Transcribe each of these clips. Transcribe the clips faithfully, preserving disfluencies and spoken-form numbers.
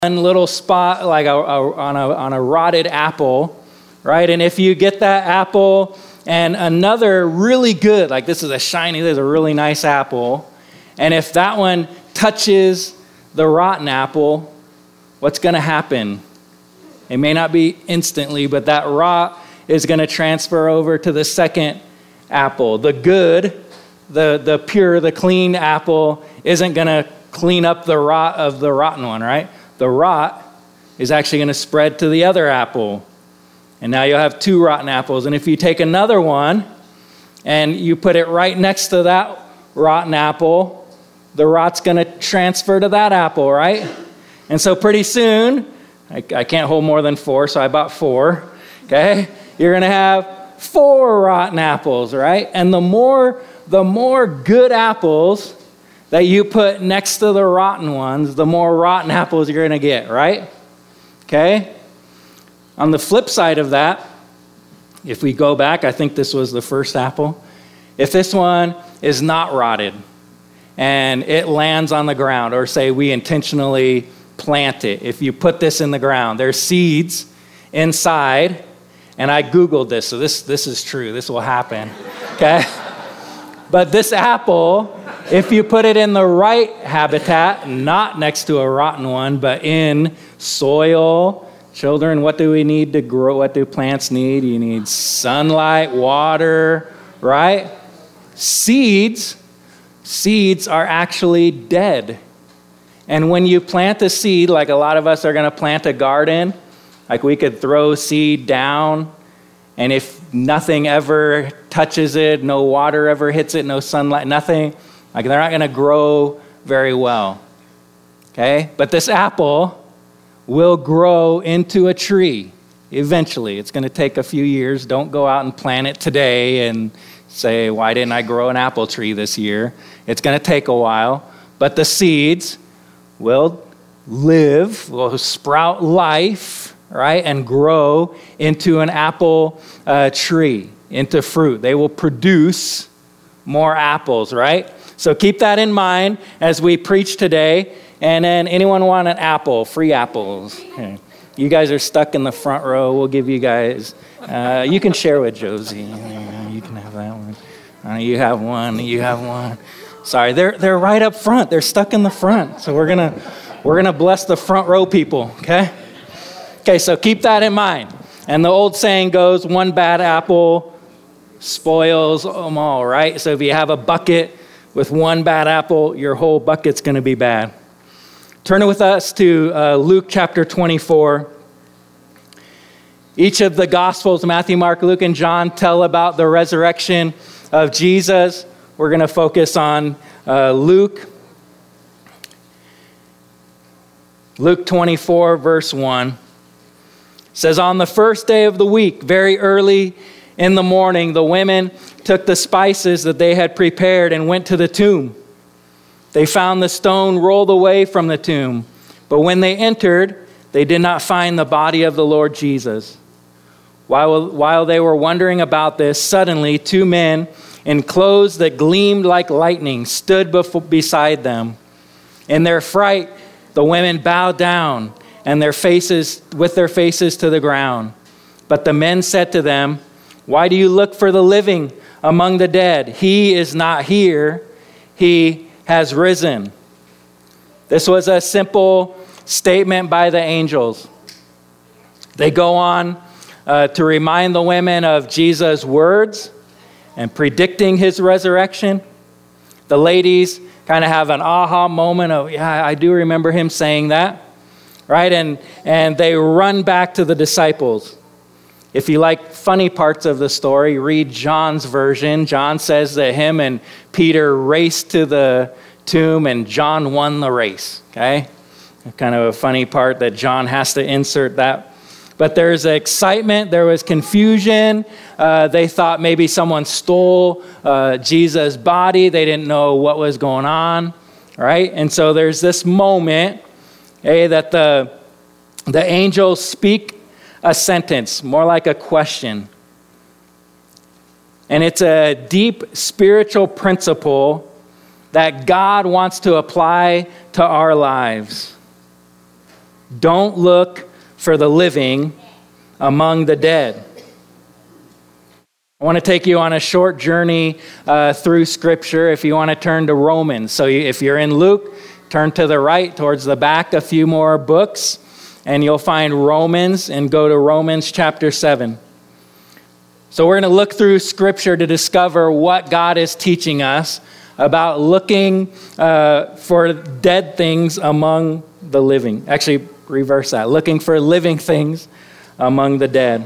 one little spot like a, a, on, a, on a rotted apple, right? And if you get that apple and another really good, like this is a shiny, this is a really nice apple, and if that one touches the rotten apple, what's going to happen? It may not be instantly, but that rot is going to transfer over to the second apple. The good, the, the pure, the clean apple isn't going to clean up the rot of the rotten one, right? The rot is actually going to spread to the other apple. And now you'll have two rotten apples. And if you take another one and you put it right next to that rotten apple, the rot's going to transfer to that apple, right? And so pretty soon, I, I can't hold more than four, so I bought four, okay? You're going to have four rotten apples, right? And the more, the more good apples that you put next to the rotten ones, the more rotten apples you're going to get, right? Okay? On the flip side of that, if we go back, I think this was the first apple. If this one is not rotted and it lands on the ground, or say we intentionally plant it, if you put this in the ground, there's seeds inside, and I Googled this, so this, this is true. This will happen, okay? But this apple, if you put it in the right habitat, not next to a rotten one, but in soil, children, what do we need to grow? What do plants need? You need sunlight, water, right? Seeds, seeds are actually dead. And when you plant a seed, like a lot of us are going to plant a garden, like we could throw seed down, and if nothing ever touches it, no water ever hits it, no sunlight, nothing, like they're not going to grow very well, okay? But this apple will grow into a tree eventually. It's going to take a few years. Don't go out and plant it today and say, why didn't I grow an apple tree this year? It's going to take a while, but the seeds will live, will sprout life, right, and grow into an apple uh, tree, into fruit. They will produce more apples, right? So keep that in mind as we preach today. And then anyone want an apple? Free apples. Okay. You guys are stuck in the front row. We'll give you guys, uh, you can share with Josie. You can have that one. Uh, you have one, you have one. Sorry, they're they're right up front. They're stuck in the front. So we're gonna we're gonna bless the front row people, okay? Okay, so keep that in mind. And the old saying goes, one bad apple spoils them all, right? So if you have a bucket with one bad apple, your whole bucket's going to be bad. Turn with us to uh, Luke chapter twenty-four. Each of the Gospels, Matthew, Mark, Luke, and John, tell about the resurrection of Jesus. We're going to focus on uh, Luke. Luke twenty-four, verse one. It says, on the first day of the week, very early in the morning, the women took the spices that they had prepared and went to the tomb. They found the stone rolled away from the tomb, but when they entered, they did not find the body of the Lord Jesus. While, while they were wondering about this, suddenly two men in clothes that gleamed like lightning stood before, beside them. In their fright, the women bowed down and their faces with their faces to the ground. But the men said to them, why do you look for the living among the dead? He is not here. He has risen. This was a simple statement by the angels. They go on uh, to remind the women of Jesus' words and predicting his resurrection. The ladies kind of have an aha moment of, yeah, I do remember him saying that, right? And, and they run back to the disciples. If you like funny parts of the story, read John's version. John says that him and Peter raced to the tomb and John won the race, okay? Kind of a funny part that John has to insert that. But there's excitement, there was confusion. Uh, they thought maybe someone stole uh, Jesus' body. They didn't know what was going on, right? And so there's this moment, hey, that the, the angels speak a sentence, more like a question. And it's a deep spiritual principle that God wants to apply to our lives. Don't look for the living among the dead. I want to take you on a short journey uh, through Scripture if you want to turn to Romans. So if you're in Luke, turn to the right towards the back a few more books, and you'll find Romans, and go to Romans chapter seven. So we're going to look through Scripture to discover what God is teaching us about looking uh, for dead things among the living. Actually, reverse that. Looking for living things among the dead.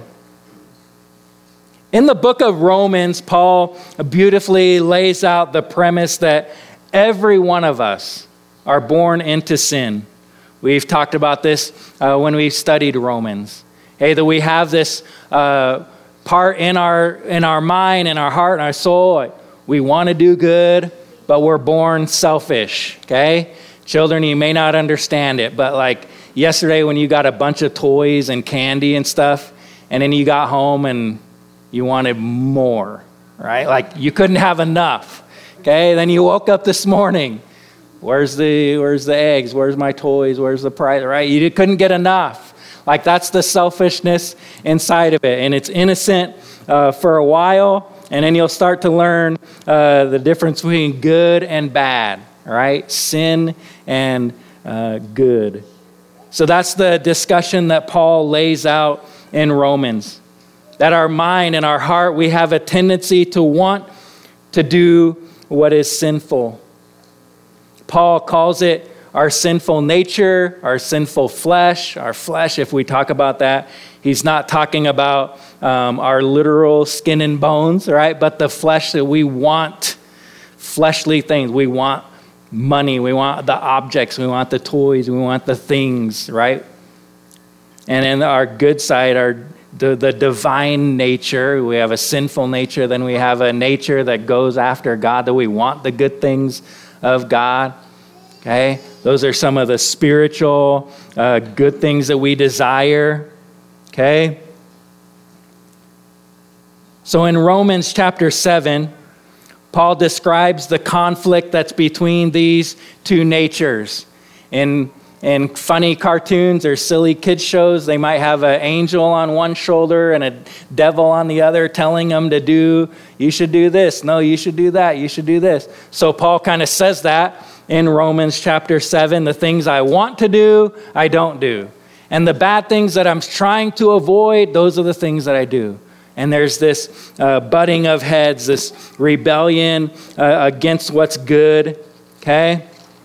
In the book of Romans, Paul beautifully lays out the premise that every one of us are born into sin. We've talked about this uh, when we studied Romans. Hey, that we have this uh, part in our in our mind, in our heart, in our soul. Like, we want to do good, but we're born selfish. Okay, children, you may not understand it, but like yesterday when you got a bunch of toys and candy and stuff, and then you got home and you wanted more, right? Like you couldn't have enough. Okay, then you woke up this morning. Where's the where's the eggs? Where's my toys? Where's the prize? Right? You couldn't get enough. Like that's the selfishness inside of it, and it's innocent uh, for a while, and then you'll start to learn uh, the difference between good and bad. Right? Sin and uh, good. So that's the discussion that Paul lays out in Romans. That our mind and our heart, we have a tendency to want to do what is sinful. Paul calls it our sinful nature, our sinful flesh, our flesh. If we talk about that, he's not talking about um, our literal skin and bones, right? But the flesh that we want, fleshly things. We want money, we want the objects, we want the toys, we want the things, right? And in our good side, our The, the divine nature, we have a sinful nature, then we have a nature that goes after God, that we want the good things of God, okay? Those are some of the spiritual uh, good things that we desire, okay? So in Romans chapter seven, Paul describes the conflict that's between these two natures. In In funny cartoons or silly kids shows, they might have an angel on one shoulder and a devil on the other telling them to do, you should do this. No, you should do that. You should do this. So Paul kind of says that in Romans chapter seven. The things I want to do, I don't do. And the bad things that I'm trying to avoid, those are the things that I do. And there's this uh, butting of heads, this rebellion uh, against what's good. Okay?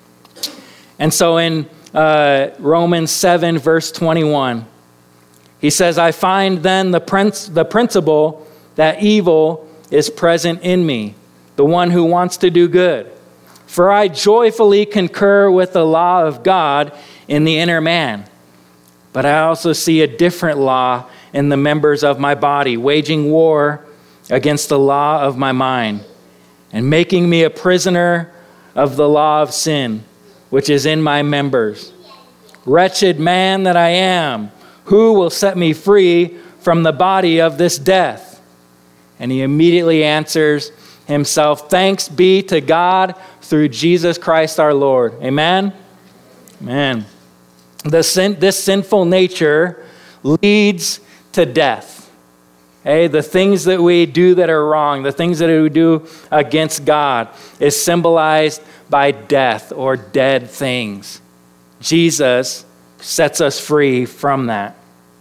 And so in Uh, Romans seven, verse twenty-one. He says, I find then the, princ- the principle that evil is present in me, the one who wants to do good. For I joyfully concur with the law of God in the inner man. But I also see a different law in the members of my body, waging war against the law of my mind, and making me a prisoner of the law of sin, which is in my members. Wretched man that I am, who will set me free from the body of this death? And he immediately answers himself, thanks be to God through Jesus Christ our Lord. Amen? Amen. The sin, this sinful nature leads to death. Hey, the things that we do that are wrong, the things that we do against God is symbolized by death or dead things. Jesus sets us free from that.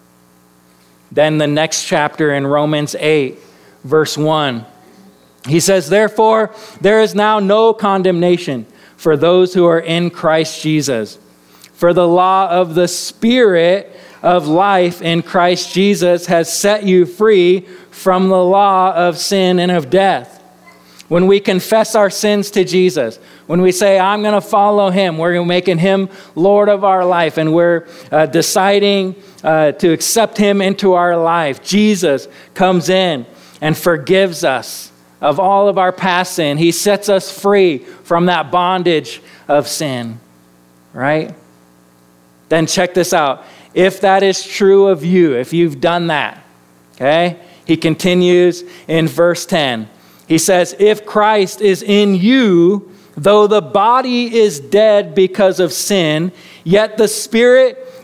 Then the next chapter in Romans eight, verse one, he says, therefore, there is now no condemnation for those who are in Christ Jesus. For the law of the Spirit of life in Christ Jesus has set you free from the law of sin and of death. When we confess our sins to Jesus, when we say, I'm going to follow him, we're making him Lord of our life, and we're uh, deciding uh, to accept him into our life, Jesus comes in and forgives us of all of our past sin. He sets us free from that bondage of sin, right? Then check this out. If that is true of you, if you've done that, okay? He continues in verse ten. He says, if Christ is in you, though the body is dead because of sin, yet the spirit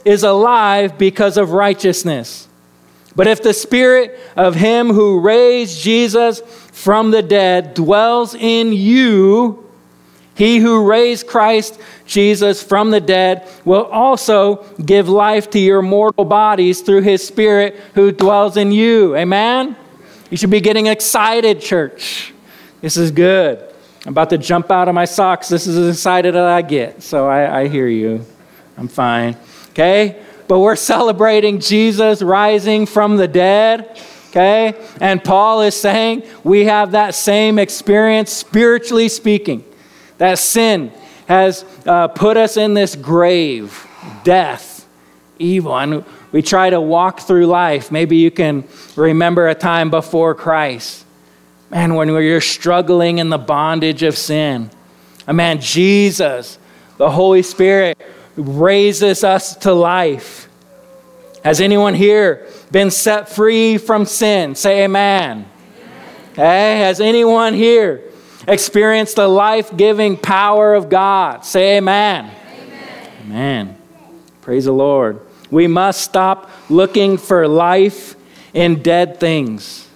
is alive because of righteousness. But if the spirit of him who raised Jesus from the dead dwells in you, he who raised Christ Jesus from the dead will also give life to your mortal bodies through his spirit who dwells in you. Amen? You should be getting excited, church. This is good. I'm about to jump out of my socks. This is as excited as I get. So I, I hear you. I'm fine. Okay? But we're celebrating Jesus rising from the dead. Okay? And Paul is saying we have that same experience, spiritually speaking. That sin has uh, put us in this grave, death, evil. And we try to walk through life. Maybe you can remember a time before Christ. Man, when you're struggling in the bondage of sin. And man, Jesus, the Holy Spirit, raises us to life. Has anyone here been set free from sin? Say amen. Hey, has anyone here experienced the life-giving power of God? Say amen. Amen. Amen. Praise the Lord. We must stop looking for life in dead things.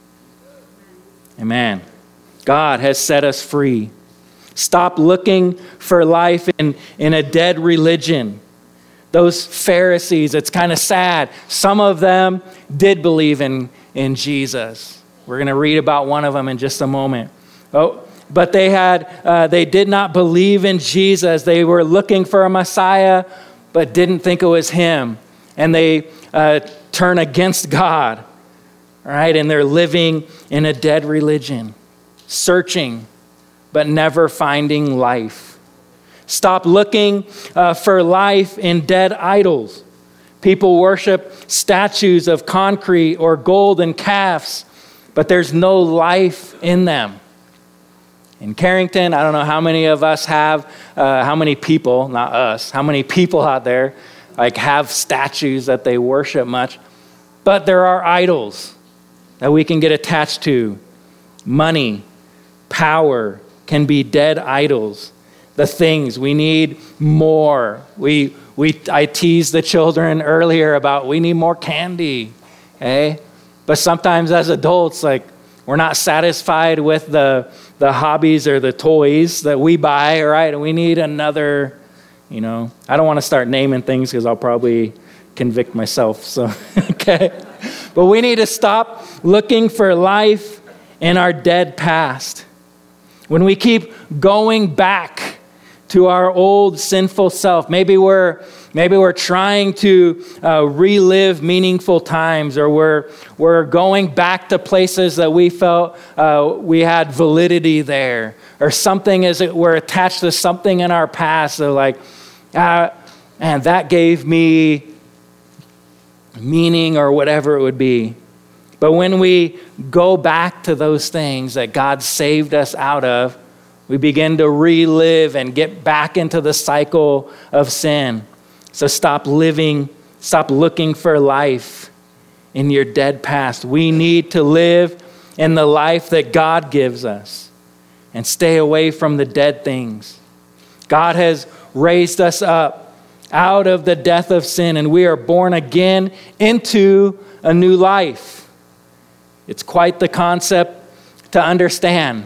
Amen. God has set us free. Stop looking for life in, in a dead religion. Those Pharisees, it's kind of sad. Some of them did believe in, in Jesus. We're going to read about one of them in just a moment. Oh, but they had, uh, they did not believe in Jesus. They were looking for a Messiah, but didn't think it was him. And they uh, turn against God, all right? And they're living in a dead religion, searching, but never finding life. Stop looking uh, for life in dead idols. People worship statues of concrete or golden calves, but there's no life in them. In Carrington, I don't know how many of us have, uh, how many people, not us, how many people out there like have statues that they worship much, but there are idols that we can get attached to. Money, power can be dead idols. The things we need more. We we I teased the children earlier about we need more candy, okay? But sometimes as adults, like we're not satisfied with the the hobbies or the toys that we buy, right? And we need another, you know. I don't want to start naming things because I'll probably convict myself. So okay, but we need to stop looking for life in our dead past. When we keep going back to our old sinful self, maybe we're maybe we're trying to uh, relive meaningful times, or we're we're going back to places that we felt uh, we had validity there, or something is it we're attached to something in our past. So like, uh, man, that gave me meaning, or whatever it would be. But when we go back to those things that God saved us out of, we begin to relive and get back into the cycle of sin. So stop living, stop looking for life in your dead past. We need to live in the life that God gives us and stay away from the dead things. God has raised us up out of the death of sin, and we are born again into a new life. It's quite the concept to understand.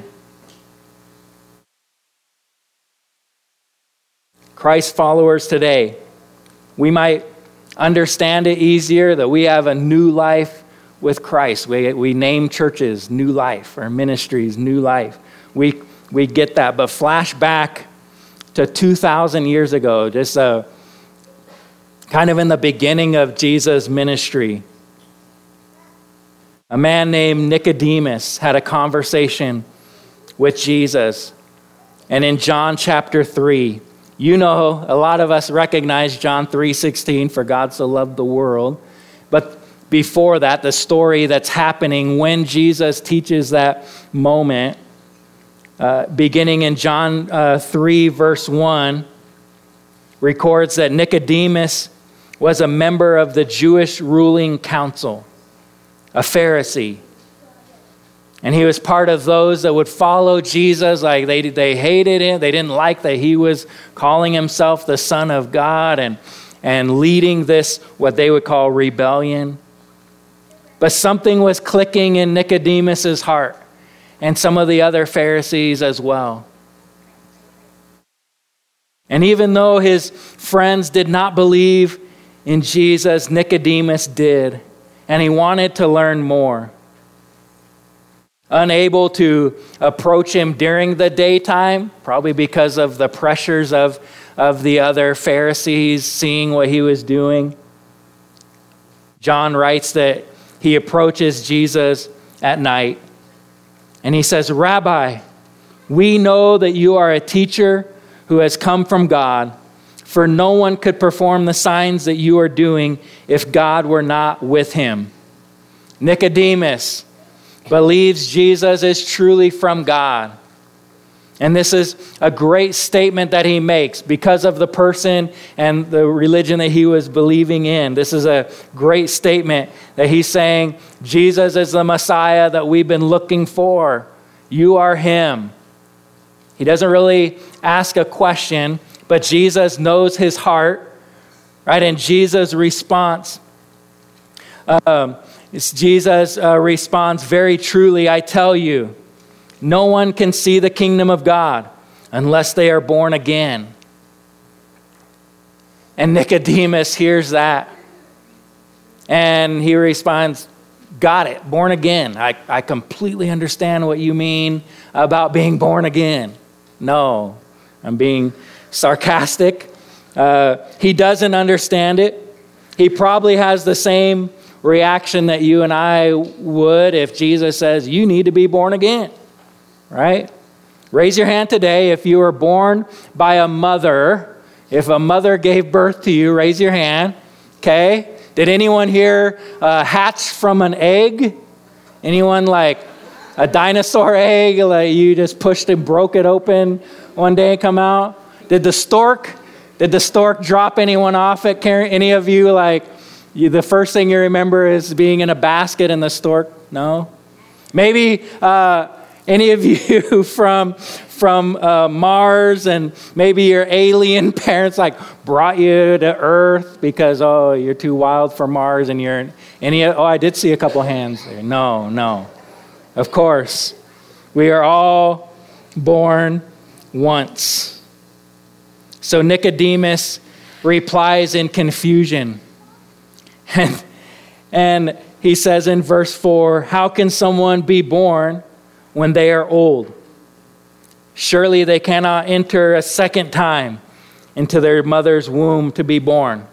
Christ followers today, we might understand it easier that we have a new life with Christ. We, we name churches New Life, or ministries New Life. We, we get that, but flash back to two thousand years ago, just uh, kind of in the beginning of Jesus' ministry. A man named Nicodemus had a conversation with Jesus. And in John chapter three, you know, a lot of us recognize John three sixteen, for God so loved the world. But before that, the story that's happening when Jesus teaches that moment, uh, beginning in John uh, three, verse one, records that Nicodemus was a member of the Jewish ruling council, a Pharisee. And he was part of those that would follow Jesus. Like they they hated him. They didn't like that he was calling himself the Son of God. And, and leading this, what they would call rebellion. But something was clicking in Nicodemus's heart and some of the other Pharisees as well. And even though his friends did not believe in Jesus, Nicodemus did, and he wanted to learn more. Unable to approach him during the daytime, probably because of the pressures of, of the other Pharisees seeing what he was doing. John writes that he approaches Jesus at night, and he says, "Rabbi, we know that you are a teacher who has come from God, for no one could perform the signs that you are doing if God were not with him." Nicodemus believes Jesus is truly from God. And this is a great statement that he makes because of the person and the religion that he was believing in. This is a great statement that he's saying, Jesus is the Messiah that we've been looking for. You are him. He doesn't really ask a question, but Jesus knows his heart, right? And Jesus' response, um, Jesus uh, responds, "Very truly, I tell you, no one can see the kingdom of God unless they are born again." And Nicodemus hears that, and he responds, "Got it, born again. I, I completely understand what you mean about being born again." No, I'm being sarcastic. Uh, he doesn't understand it. He probably has the same reaction that you and I would if Jesus says, "You need to be born again," right? Raise your hand today if you were born by a mother. If a mother gave birth to you, raise your hand. Okay. Did anyone here uh, hatch from an egg? Anyone like a dinosaur egg, like you just pushed and broke it open one day and come out? Did the stork, did the stork drop anyone off at Karen? Any of you, like, you, the first thing you remember is being in a basket and the stork? No? Maybe uh, any of you from from uh, Mars, and maybe your alien parents like brought you to Earth because, oh, you're too wild for Mars, and you're any, oh, I did see a couple hands there. No, no. Of course, we are all born once. So Nicodemus replies in confusion. And, and he says in verse four, "How can someone be born when they are old? Surely they cannot enter a second time into their mother's womb to be born."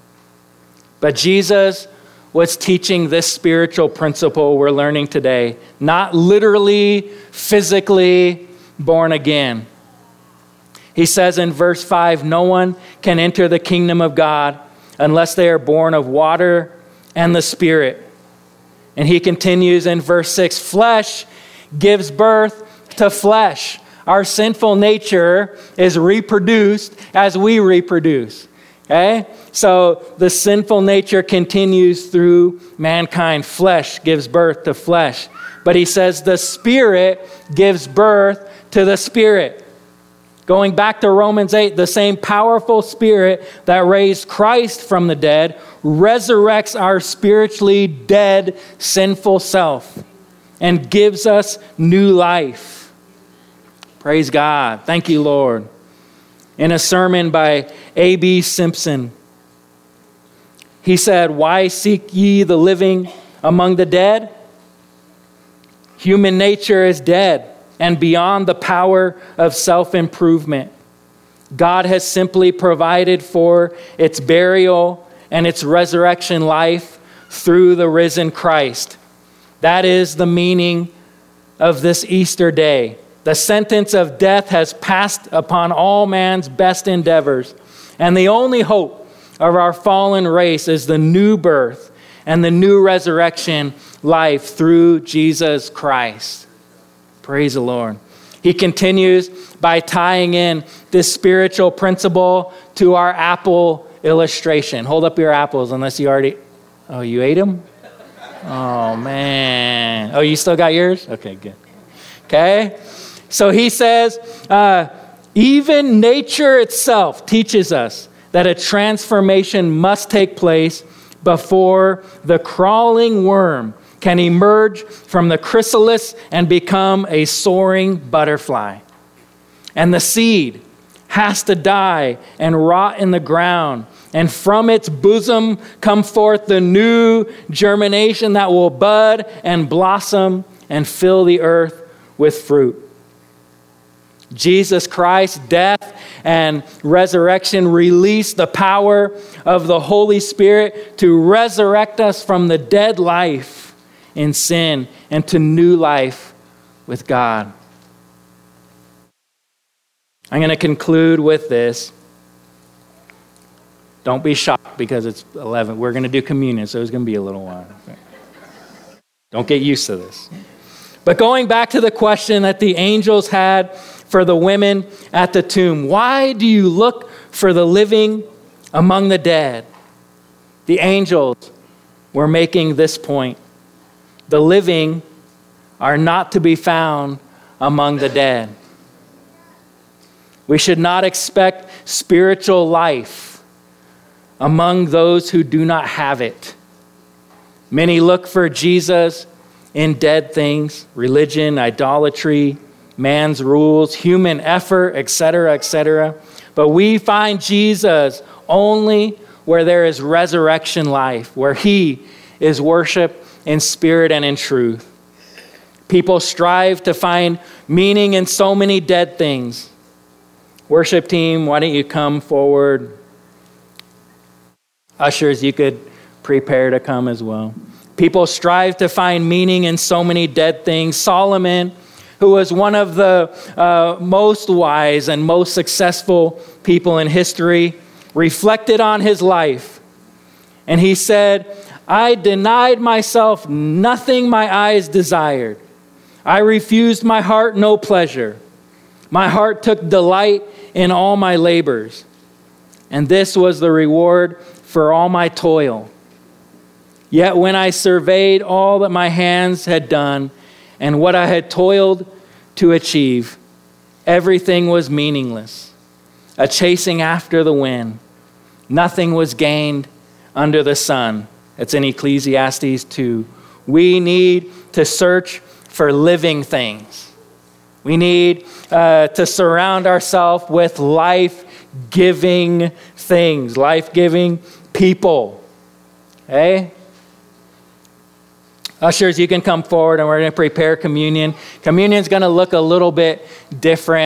But Jesus was teaching this spiritual principle we're learning today, not literally, physically born again. He says in verse five, "No one can enter the kingdom of God unless they are born of water and the Spirit." And he continues in verse six, "Flesh gives birth to flesh." Our sinful nature is reproduced as we reproduce. Okay? So the sinful nature continues through mankind. Flesh gives birth to flesh. But he says the Spirit gives birth to the Spirit. Going back to Romans eight, the same powerful Spirit that raised Christ from the dead resurrects our spiritually dead, sinful self and gives us new life. Praise God. Thank you, Lord. In a sermon by A B Simpson, he said, "Why seek ye the living among the dead? Human nature is dead and beyond the power of self-improvement. God has simply provided for its burial and its resurrection life through the risen Christ. That is the meaning of this Easter day. The sentence of death has passed upon all man's best endeavors, and the only hope of our fallen race is the new birth and the new resurrection life through Jesus Christ." Praise the Lord. He continues by tying in this spiritual principle to our apple illustration. Hold up your apples unless you already, oh, you ate them? Oh, man. Oh, you still got yours? Okay, good. Okay. So he says, uh, even nature itself teaches us that a transformation must take place before the crawling worm can emerge from the chrysalis and become a soaring butterfly. And the seed has to die and rot in the ground, and from its bosom come forth the new germination that will bud and blossom and fill the earth with fruit. Jesus Christ's death and resurrection release the power of the Holy Spirit to resurrect us from the dead life in sin and to new life with God. I'm going to conclude with this. Don't be shocked because it's eleven. We're going to do communion, so it's going to be a little while. Don't get used to this. But going back to the question that the angels had for the women at the tomb, why do you look for the living among the dead? The angels were making this point. The living are not to be found among the dead. We should not expect spiritual life among those who do not have it. Many look for Jesus in dead things, religion, idolatry, man's rules, human effort, et cetera, et cetera. But we find Jesus only where there is resurrection life, where he is worshiped in spirit and in truth. People strive to find meaning in so many dead things. Worship team, why don't you come forward? Ushers, you could prepare to come as well. People strive to find meaning in so many dead things. Solomon, who was one of the uh, most wise and most successful people in history, reflected on his life. And he said, I denied myself nothing my eyes desired. I refused my heart no pleasure. My heart took delight in all my labors. And this was the reward for all my toil. Yet when I surveyed all that my hands had done and what I had toiled to achieve, everything was meaningless, a chasing after the wind. Nothing was gained under the sun. It's in Ecclesiastes two. We need to search for living things. We need uh, to surround ourselves with life-giving things, life-giving people. Okay? Ushers, you can come forward and we're going to prepare communion. Communion's going to look a little bit different.